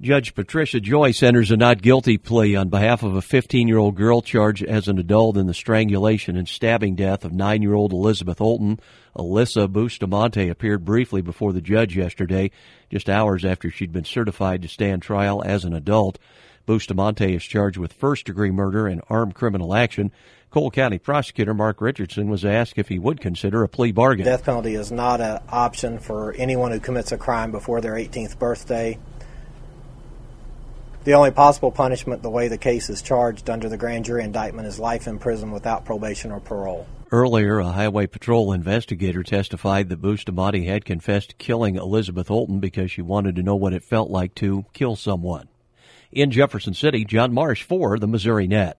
Judge Patricia Joyce enters a not guilty plea on behalf of a 15-year-old girl charged as an adult in the strangulation and stabbing death of 9-year-old Elizabeth Holton. Alyssa Bustamante appeared briefly before the judge yesterday, just hours after she'd been certified to stand trial as an adult. Bustamante is charged with first-degree murder and armed criminal action. Cole County Prosecutor Mark Richardson was asked if he would consider a plea bargain. Death penalty is not an option for anyone who commits a crime before their 18th birthday. The only possible punishment, the way the case is charged under the grand jury indictment, is life in prison without probation or parole. Earlier, a Highway Patrol investigator testified that Bustamante had confessed to killing Elizabeth Holton because she wanted to know what it felt like to kill someone. In Jefferson City, John Marsh for the Missouri Net.